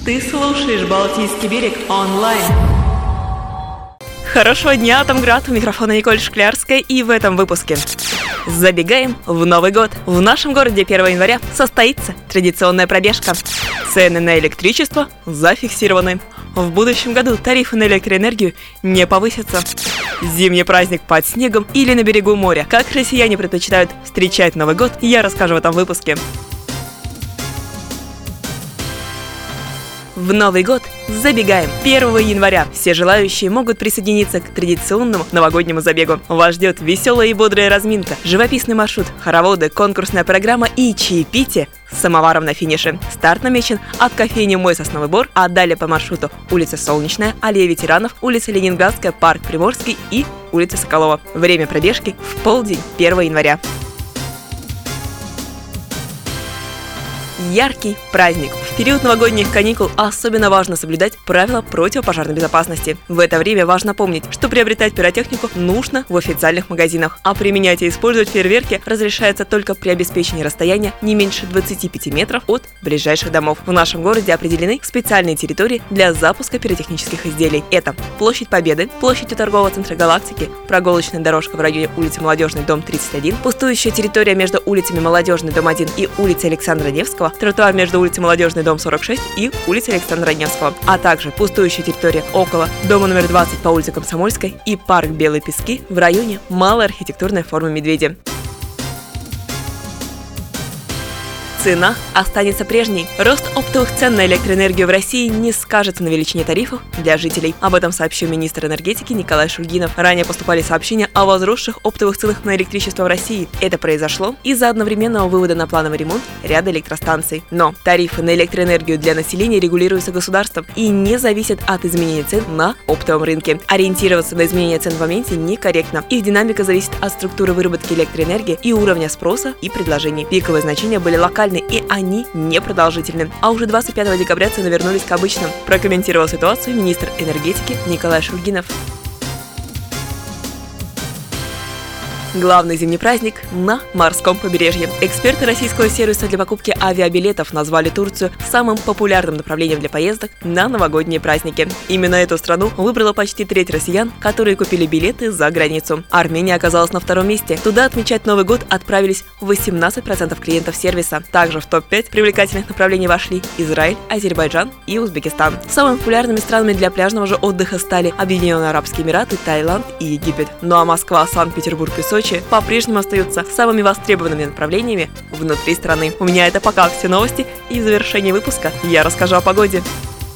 Ты слушаешь «Балтийский берег» онлайн. Хорошего дня, Атомград! У микрофона Николь Шклярская, и в этом выпуске. Забегаем в Новый год. В нашем городе 1 января состоится традиционная пробежка. Цены на электричество зафиксированы. В будущем году тарифы на электроэнергию не повысятся. Зимний праздник под снегом или на берегу моря. Как россияне предпочитают встречать Новый год, я расскажу в этом выпуске. В Новый год забегаем. 1 января все желающие могут присоединиться к традиционному новогоднему забегу. Вас ждет веселая и бодрая разминка, живописный маршрут, хороводы, конкурсная программа и чаепитие с самоваром на финише. Старт намечен от кофейни «Мой сосновый бор», а далее по маршруту улица Солнечная, аллея ветеранов, улица Ленинградская, парк Приморский и улица Соколова. Время пробежки в полдень 1 января. Яркий праздник. В период новогодних каникул особенно важно соблюдать правила противопожарной безопасности. В это время важно помнить, что приобретать пиротехнику нужно в официальных магазинах, а применять и использовать фейерверки разрешается только при обеспечении расстояния не меньше 25 метров от ближайших домов. В нашем городе определены специальные территории для запуска пиротехнических изделий. Это Площадь Победы, площадь у торгового центра «Галактики», прогулочная дорожка в районе улицы Молодежной, дом 31, пустующая территория между улицами Молодежный, дом 1 и улицей Александра Невского, тротуар между улицей Молодежной, дом 46 и улицей Александра Невского, а также пустующая территория около дома номер 20 по улице Комсомольской и парк Белые Пески в районе малой архитектурной формы медведя. Цена останется прежней. Рост оптовых цен на электроэнергию в России не скажется на величине тарифов для жителей. Об этом сообщил министр энергетики Николай Шульгинов. Ранее поступали сообщения о возросших оптовых ценах на электричество в России. Это произошло из-за одновременного вывода на плановый ремонт ряда электростанций. Но тарифы на электроэнергию для населения регулируются государством и не зависят от изменения цен на оптовом рынке. Ориентироваться на изменения цен в моменте некорректно. Их динамика зависит от структуры выработки электроэнергии и уровня спроса и предложений. Пиковые значения были локальны, и они непродолжительны. А уже 25 декабря цены вернулись к обычным, прокомментировал ситуацию министр энергетики Николай Шульгинов. Главный зимний праздник на морском побережье. Эксперты российского сервиса для покупки авиабилетов назвали Турцию самым популярным направлением для поездок на новогодние праздники. Именно эту страну выбрала почти треть россиян, которые купили билеты за границу. Армения оказалась на втором месте. Туда отмечать Новый год отправились 18% клиентов сервиса. Также в топ-5 привлекательных направлений вошли Израиль, Азербайджан и Узбекистан. Самыми популярными странами для пляжного же отдыха стали Объединенные Арабские Эмираты, Таиланд и Египет. Ну а Москва, Санкт-Петербург и Сочи по-прежнему остаются самыми востребованными направлениями внутри страны. У меня это пока все новости, и в завершении выпуска я расскажу о погоде.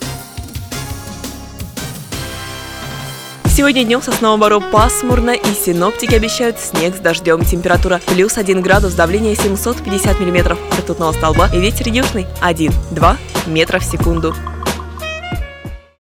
Сегодня днем в Сосновом Бору пасмурно, и синоптики обещают снег с дождем. Температура +1 градус, давление 750 миллиметров ртутного столба и ветер южный 1-2 метра в секунду.